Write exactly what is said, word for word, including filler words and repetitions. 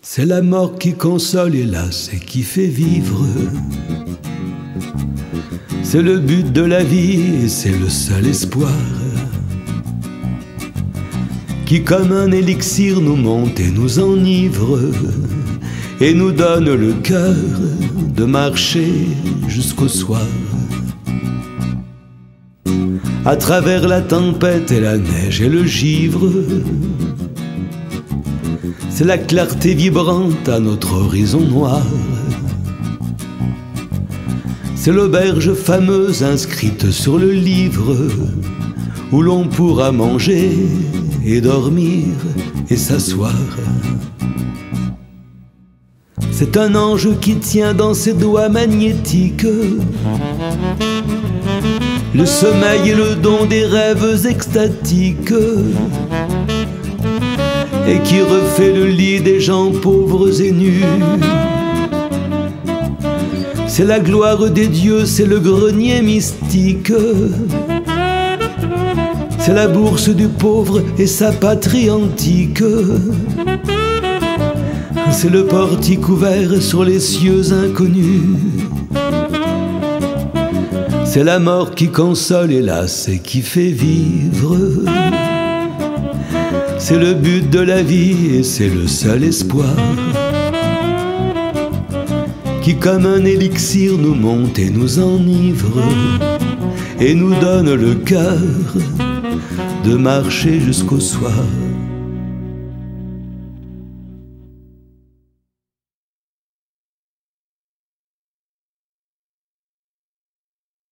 C'est la mort qui console, hélas, et qui fait vivre. C'est le but de la vie et c'est le seul espoir qui comme un élixir nous monte et nous enivre et nous donne le cœur de marcher jusqu'au soir. À travers la tempête et la neige et le givre, c'est la clarté vibrante à notre horizon noir. C'est l'auberge fameuse inscrite sur le livre où l'on pourra manger et dormir et s'asseoir. C'est un ange qui tient dans ses doigts magnétiques le sommeil et le don des rêves extatiques et qui refait le lit des gens pauvres et nus. C'est la gloire des dieux, c'est le grenier mystique, c'est la bourse du pauvre et sa patrie antique, c'est le portique ouvert sur les cieux inconnus. C'est la mort qui console, hélas, et qui fait vivre. C'est le but de la vie et c'est le seul espoir qui comme un élixir nous monte et nous enivre et nous donne le cœur de marcher jusqu'au soir.